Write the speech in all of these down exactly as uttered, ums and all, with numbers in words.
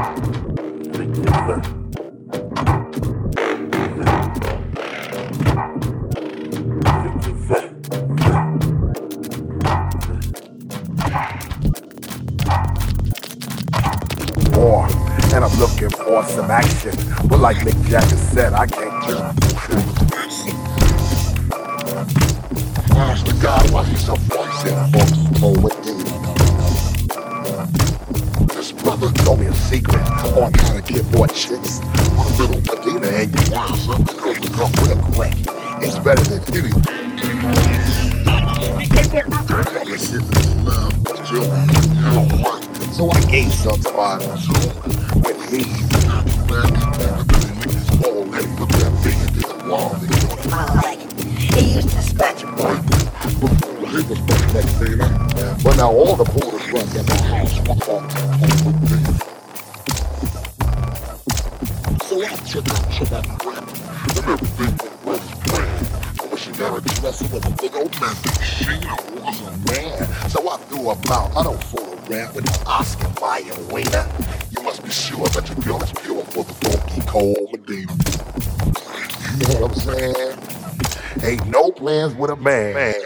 War, and I'm looking for some action. But like Mick Jagger said, I can't just ask the guy why he's so voicing folks for what they This brother told me a secret on how to get more chicks. One little Medina and you want something goes to come real quick. It's better than anything. So I gave some to my when he all let him look at me and did the wall. I like it. He used to scratch a boy. He was back next day night. But now all the porters run in my house. So I took out check out my rap. And everything was planned. I wish you never be messing with a big old man. She was a man. So I threw him out. I don't fool around with an Oscar Mayer waiter. You must be sure that your girl is pure for the funky cold Medina. You know what I'm saying? Ain't no plans with a man. man.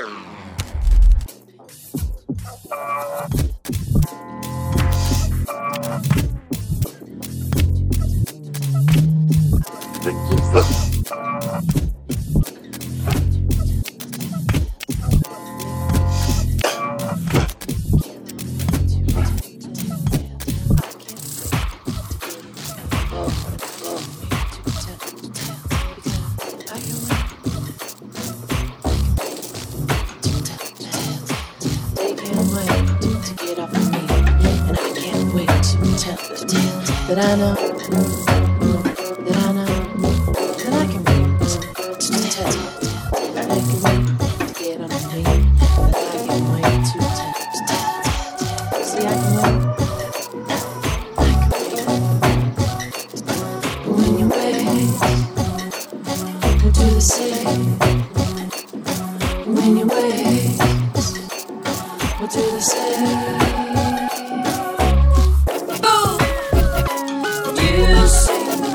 That I know, that I know, that I can wait to tell you. I can wait to get on my feet, but I can wait to tell. See, I can wait, I can wait. But when you wait, I do the same. When you wait, we'll do the same. Sing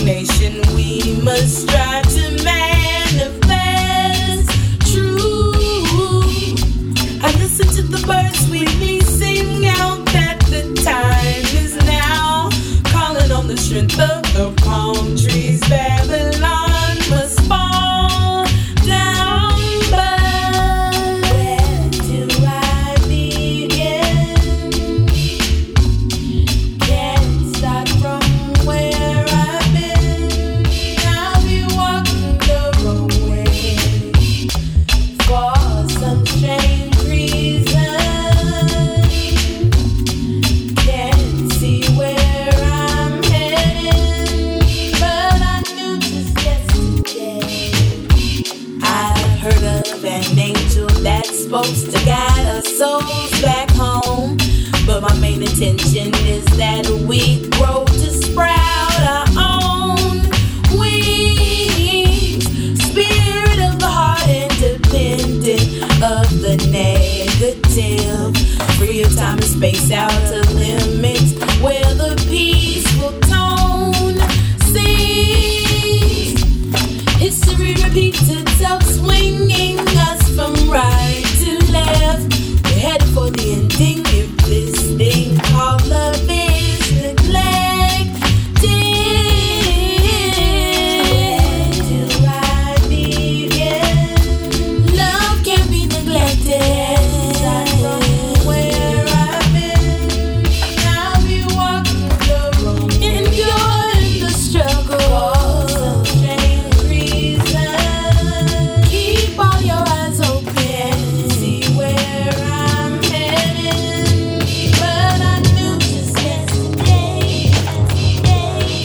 imagination we must strive to manifest true. I listen to the birds sweetly sing out that the time is now, calling on the strength of the palm trees. Babylon must fall down, but where do I begin? Can't start from where I've been. I'll be walking the wrong way for some strange reason. Can't see where I'm heading, but I knew just yesterday I heard of an angel that's supposed to guide our souls back home. But my main intention is that we grow to sprout our own wings. Spirit of the heart, independent of the negative. Free of time and space, out of limits where the peaceful tone sings. History repeats itself, swinging us from right to left. We're headed for the ending if this thing called love is neglected. Do I begin? Love can't be neglected. Aside from where I've been, I'll be walking the road, enduring the struggle for some strange reason. Keep all your eyes open, see where I'm heading. But I knew just yesterday, yesterday,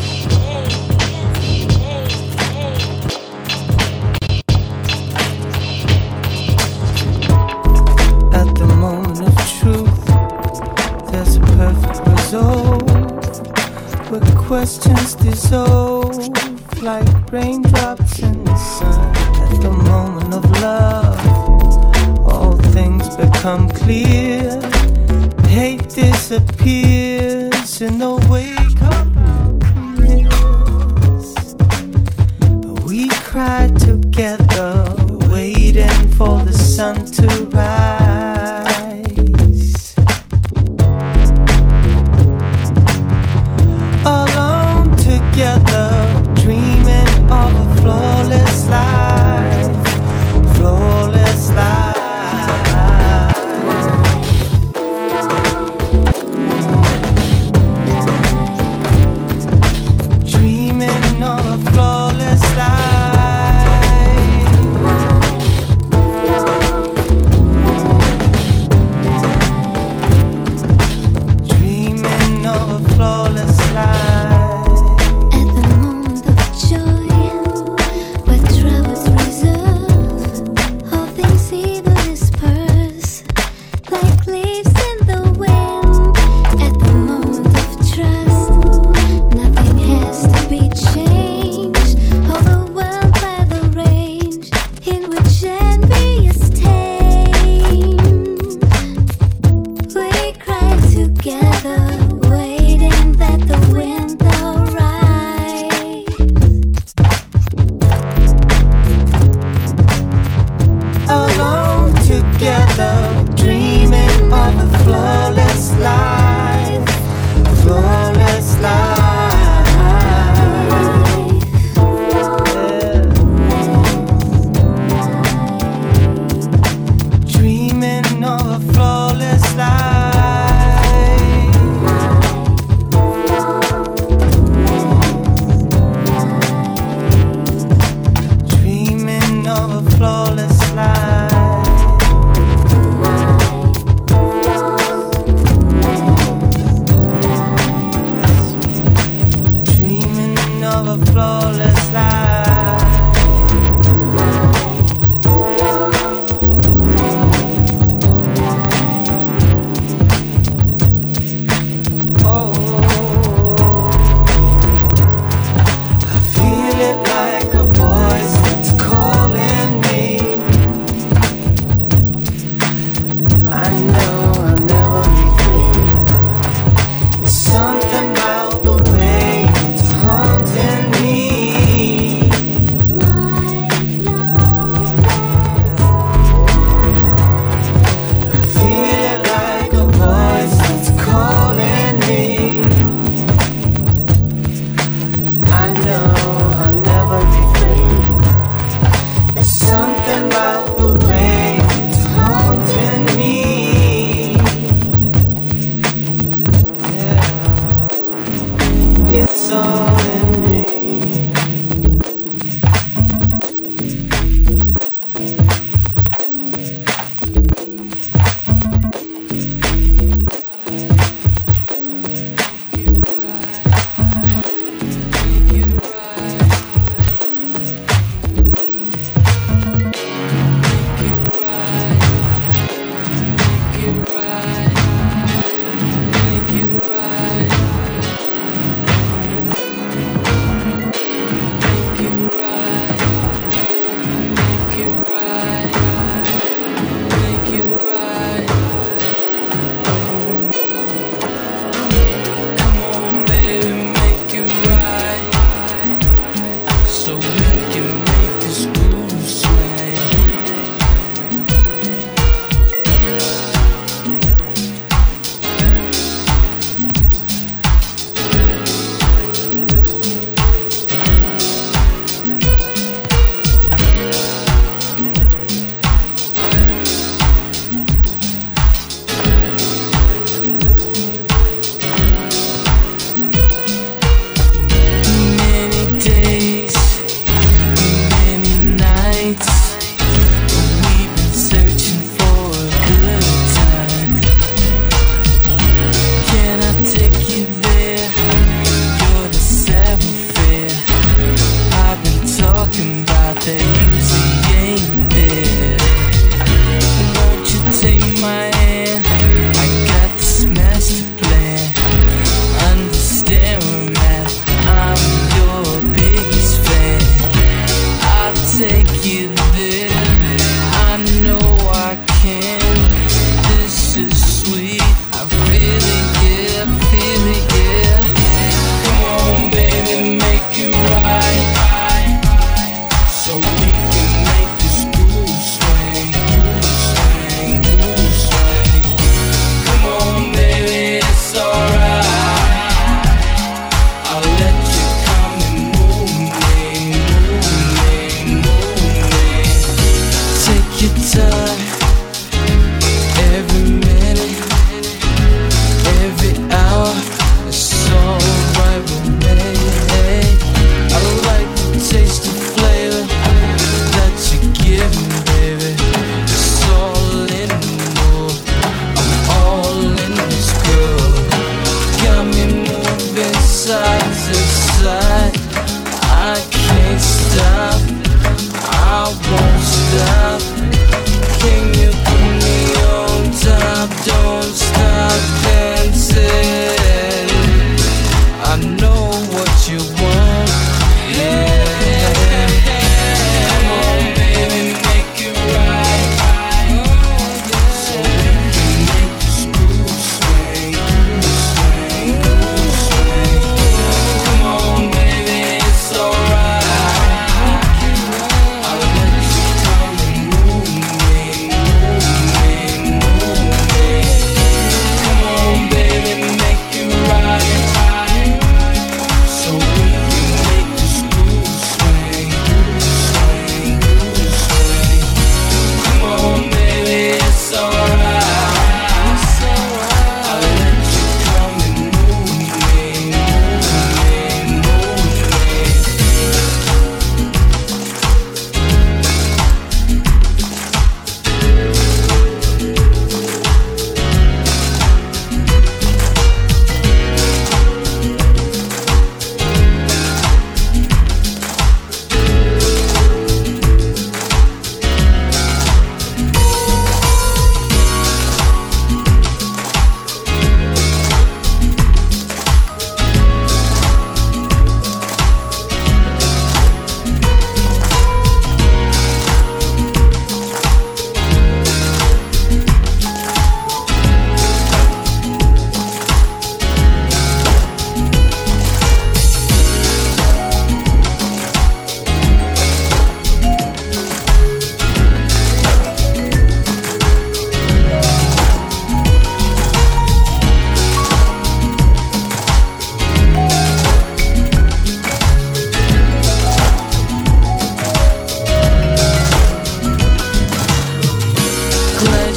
At the moment of truth, there's a perfect result where questions dissolve like raindrops in the sun. At the moment of love, all things become clear. Hate disappears in the wake of happiness. We cry together, waiting for the sun to rise. Alone together, dreaming of a flawless life, flawless life. Dreaming of a flawless life. Dreaming of a flawless life. At the moment of joy, where troubles reserve, all things evil disperse like leaves in the wind. At the moment of trust, nothing has to be changed, overwhelmed by the range in which envy is tamed. We cry together, waiting that the wind will rise. Alone together, dreaming of a flawless life, flawless life. Yeah. Dreaming of a flawless life. Dreaming of a flawless life.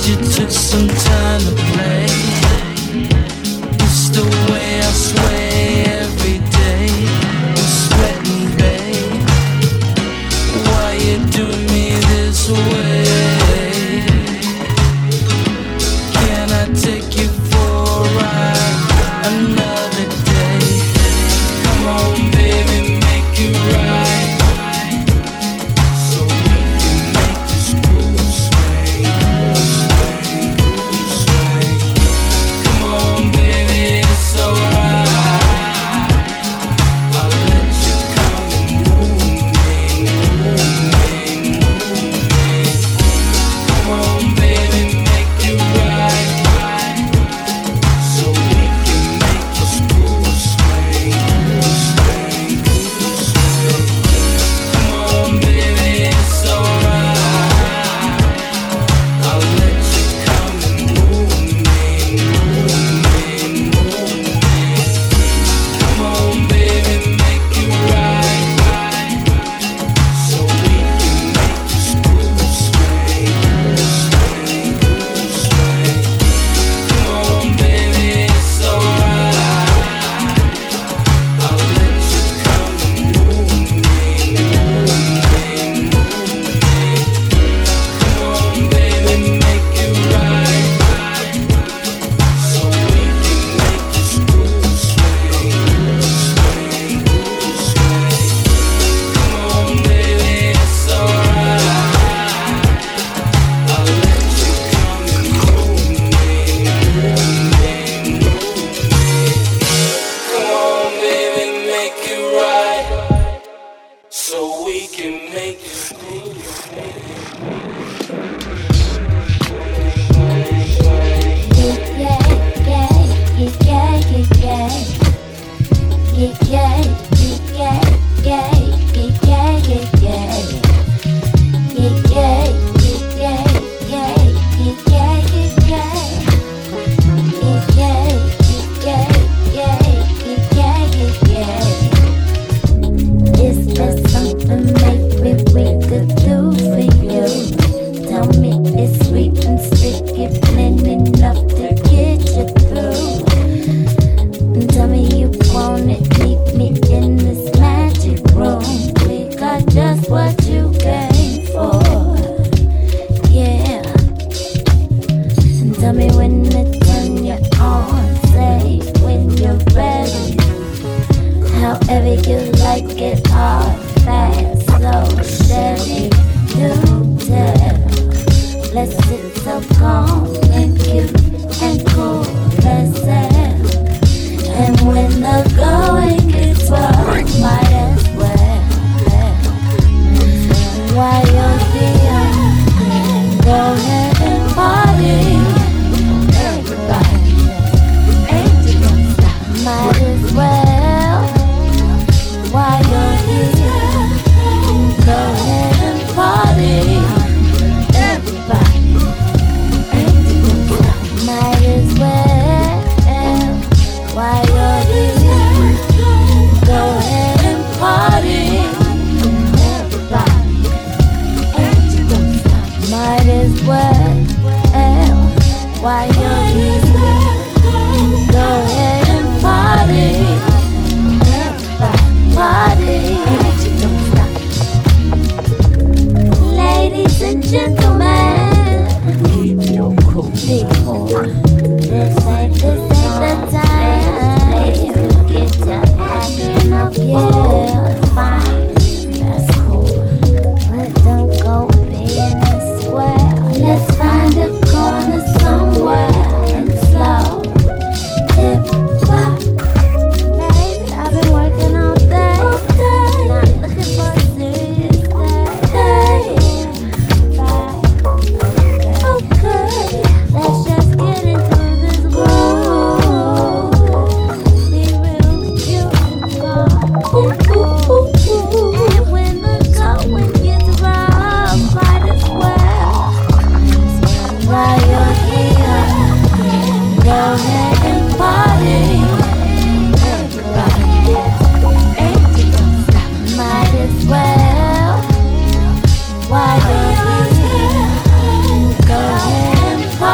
you took some time to play. It's the way I sway every day. I'm sweating, babe. Why you do me this way? Can I take you for a ride another day? Come on, baby, make it right. Why don't you go ahead and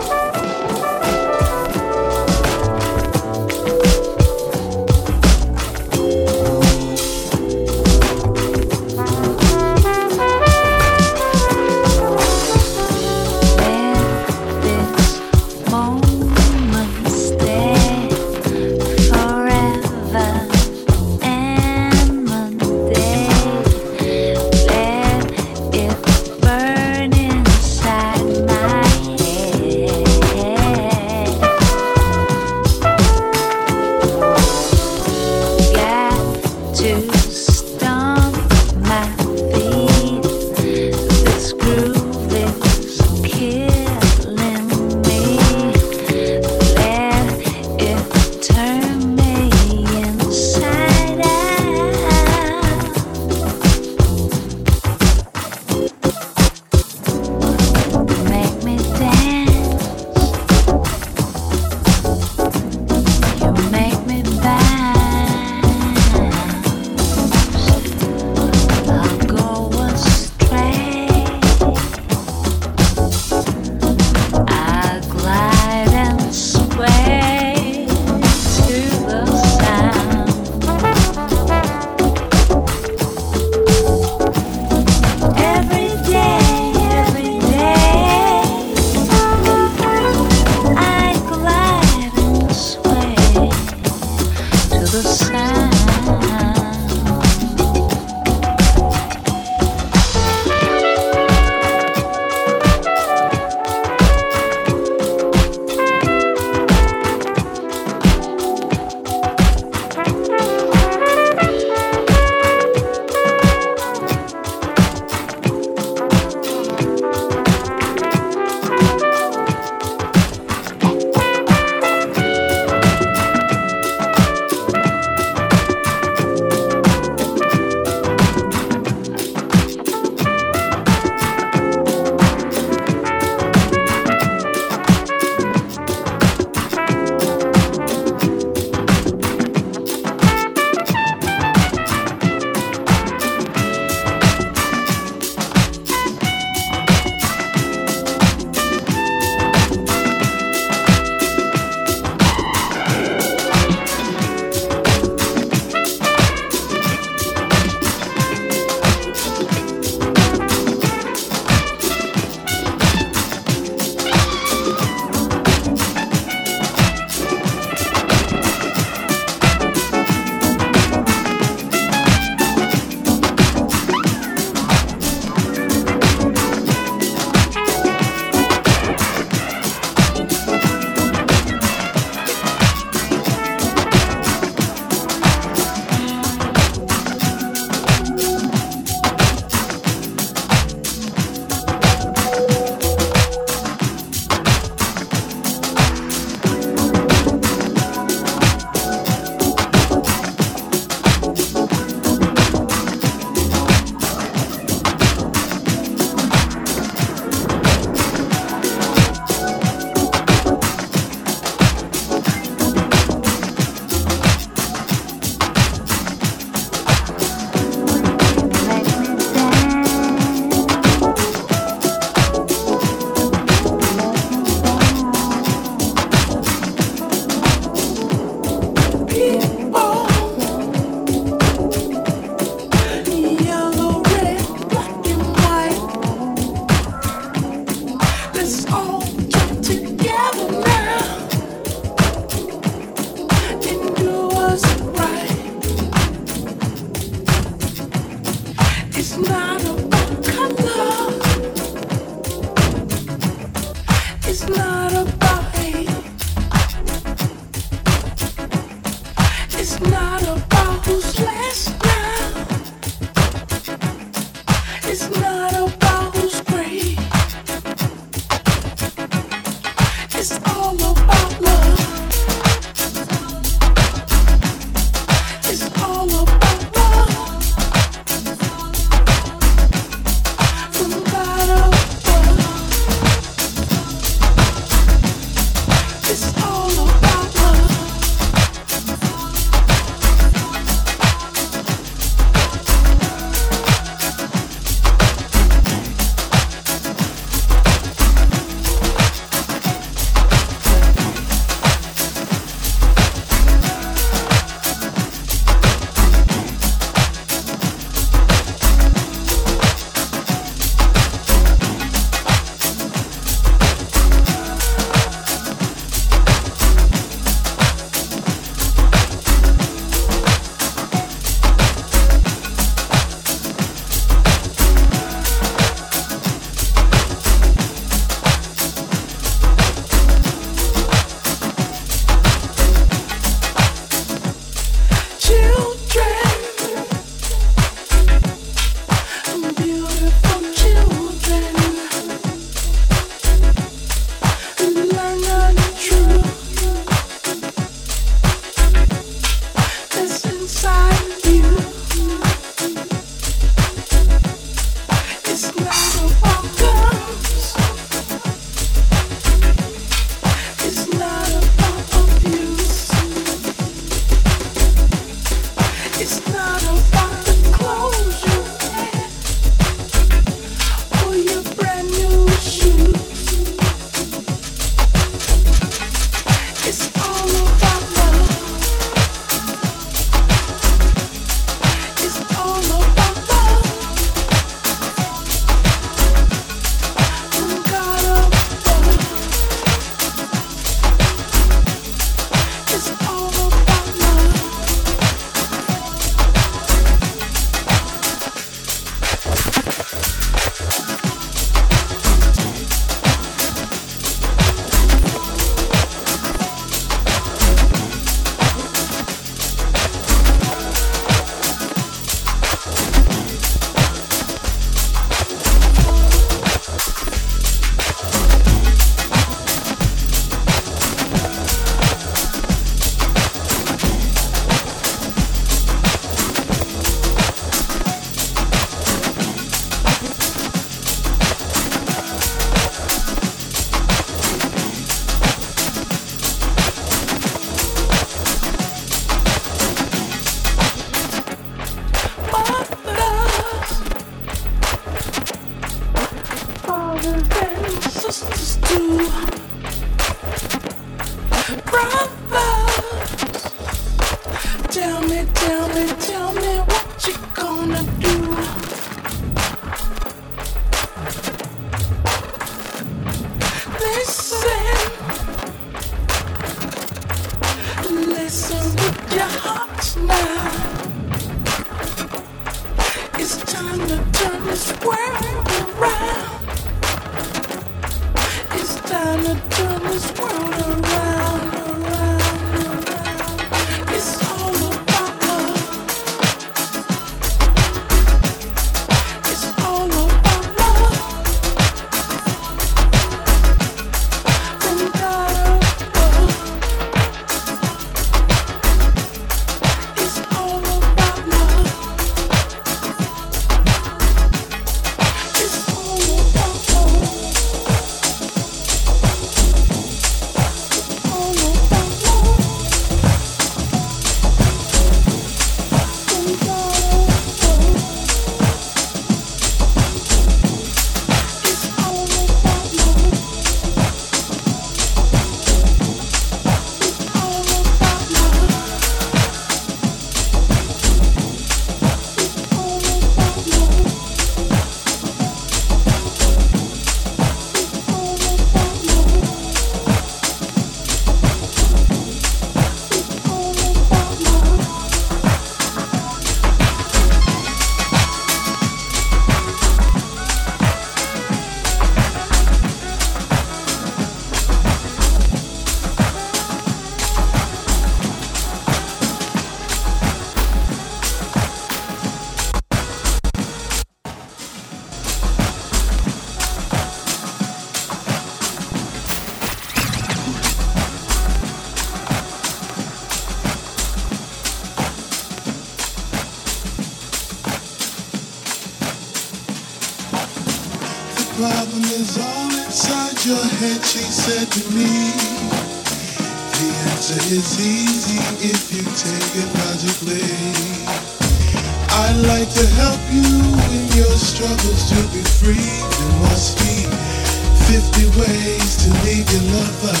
problem is all inside your head, she said to me. The answer is easy if you take it logically. I'd like to help you in your struggles to be free. There must be fifty ways to leave your lover.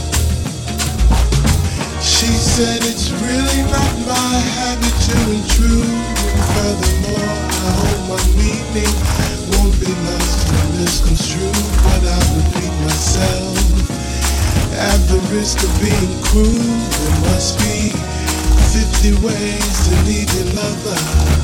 She said it's really not my habit to intrude. And furthermore, I hope my meaning won't be lost or misconstrued. But I repeat myself, at the risk of being cruel, there must be fifty ways to leave your lover.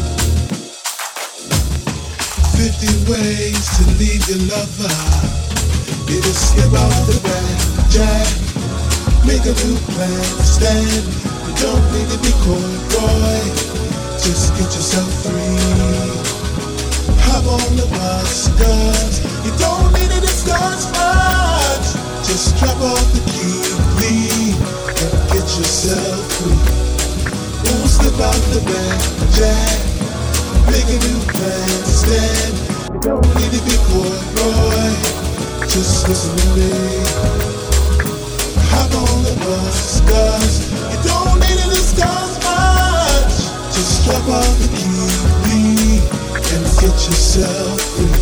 Fifty ways to leave your lover. You just skip off the back, Jack. Make a new plan, stand. You don't need to be coy, boy. Just get yourself free. Hop on the bus, cause you don't need to discuss much. Just drop off the key, leave, and get yourself free. Ooh, slip out the back, Jack. Make a new plan, stand. You don't need to be coy, boy. Just listen to me. Hop on the bus, cause you don't need to discuss much. Just drop off the key and get yourself free.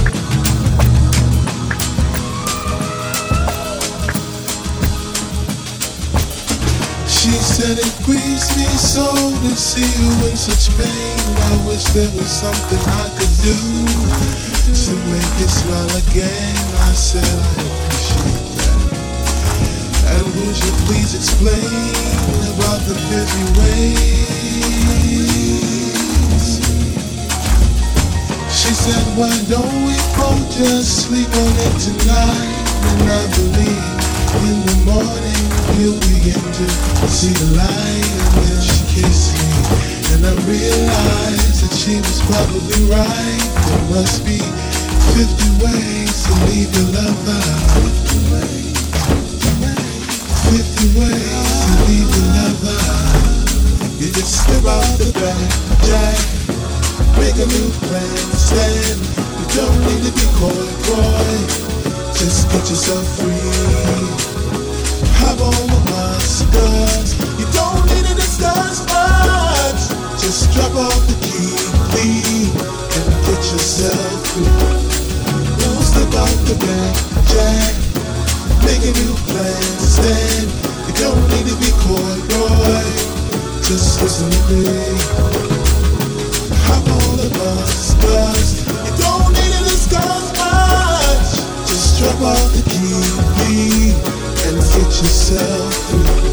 She said it grieves me so to see you in such pain. I wish there was something I could do to make you smile again. I said I appreciate that. And would you please explain about the fifty ways? She said, why don't we both just sleep on it tonight? And I believe in the morning we'll begin to see the light. And then she kissed me, and I realized that she was probably right. There must be fifty ways to leave your lover. fifty ways. Fifty ways to leave your lover. You just step out the back, Jack. Make a new plan, stand. You don't need to be coy, boy. Just get yourself free. Hop on the bus, cause you don't need to discuss much. Just drop off the key, leave, and get yourself free. Don't step out the back, Jack. Make a new plan, stand. You don't need to be coy, boy. Just listen to me. Hop on the bus, cause you don't need to discuss much. Just drop off the key and get yourself free.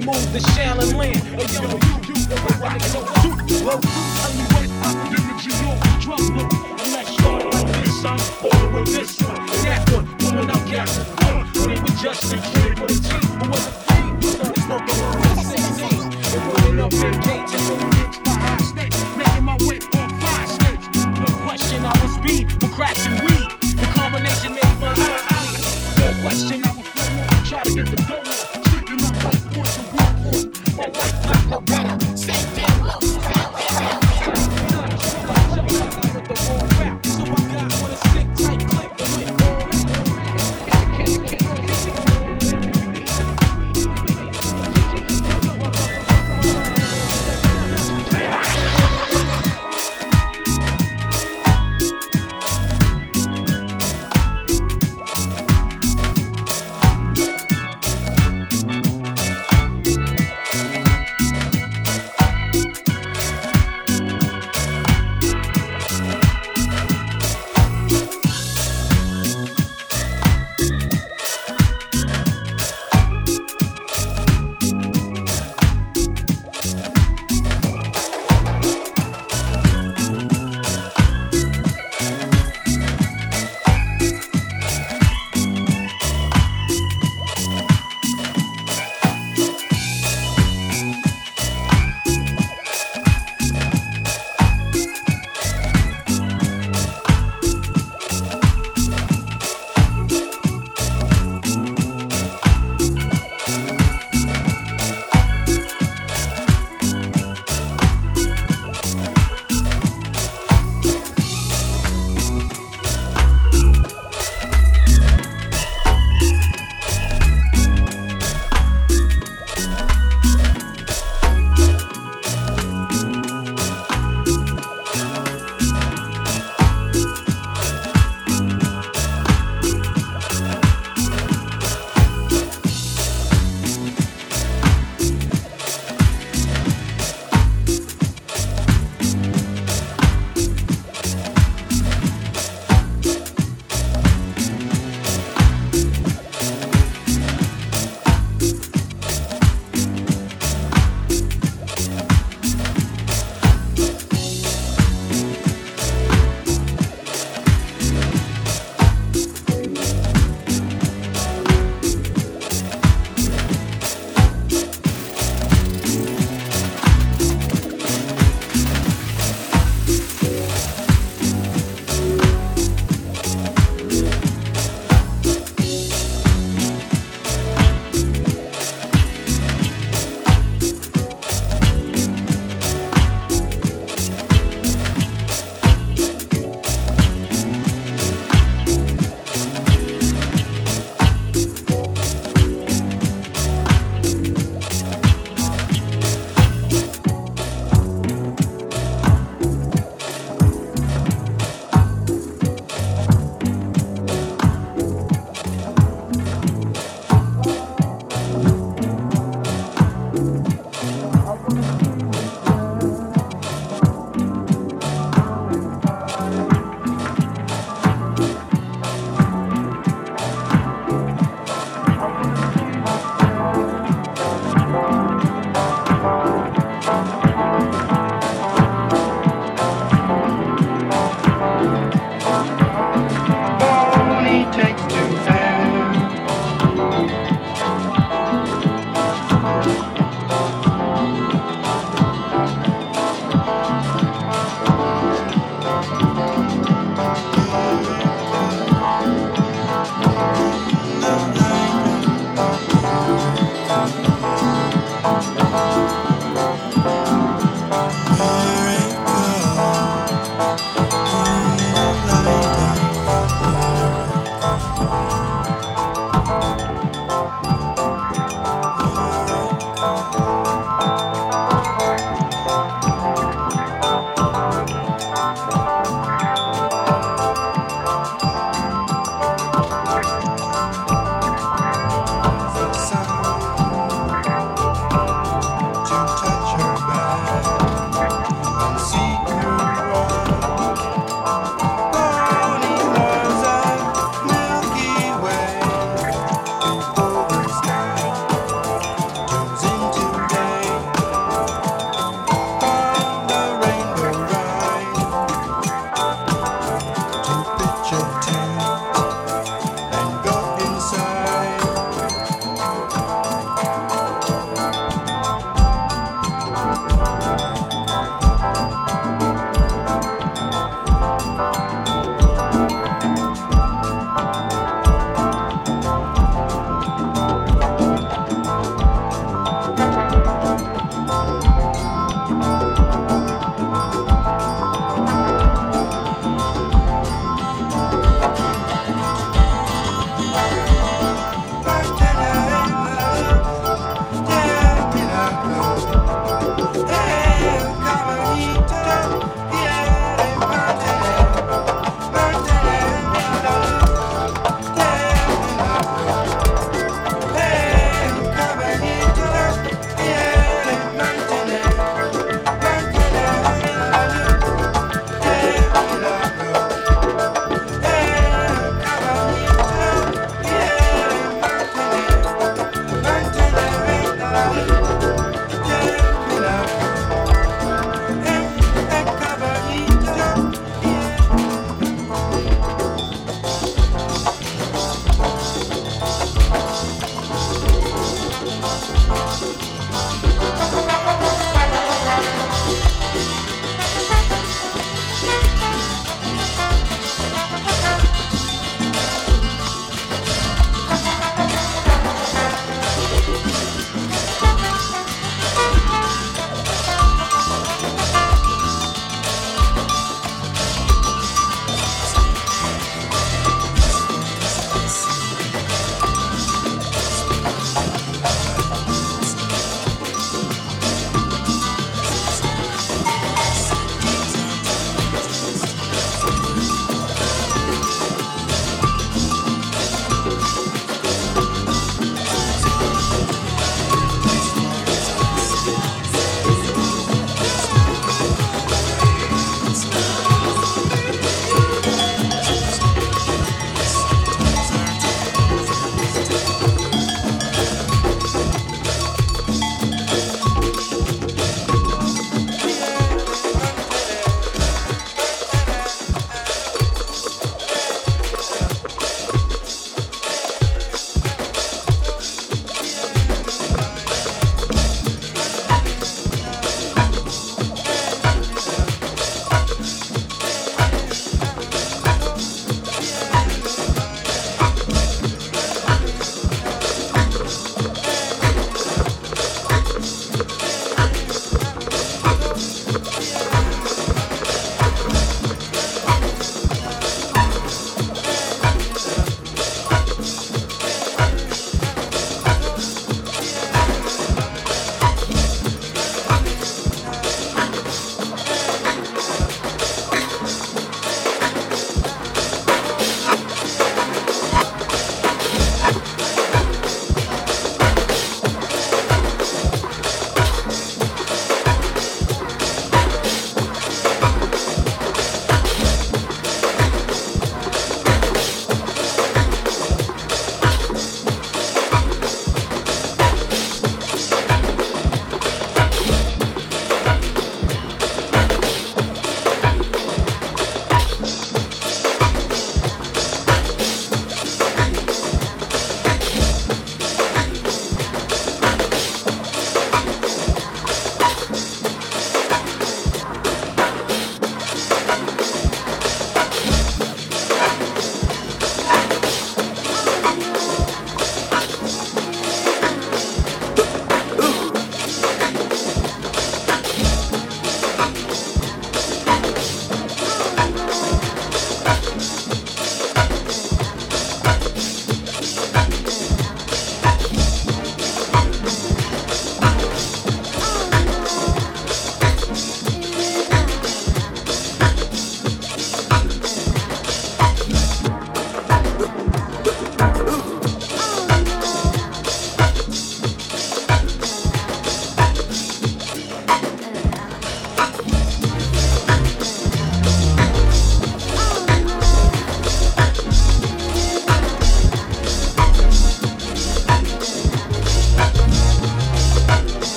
we move the Shaolin land. Hey, yo, you, you, the rock, nigga, no shoot. Low, only way I can give it to you. Drum look, and let's start like this, son. All with this one, and that one, pulling out gas and fun. When it was just a kid with a team, who was a fiend, started smoking on the sixteen. And pulling up in gates and going into my high state, making my way on five states. No question, I was speed for cracks and weed. The combination made my life clean. No question, I was flow on, try to get the dough on. Tricking up like force and walk on. My white black no better, stay down low, down, down, down. So I got with a sick tight clip to whip all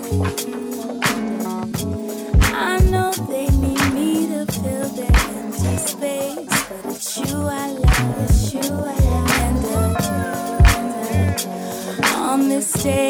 I know they need me to fill their empty space, but it's you I love, it's you I love. And again, on this day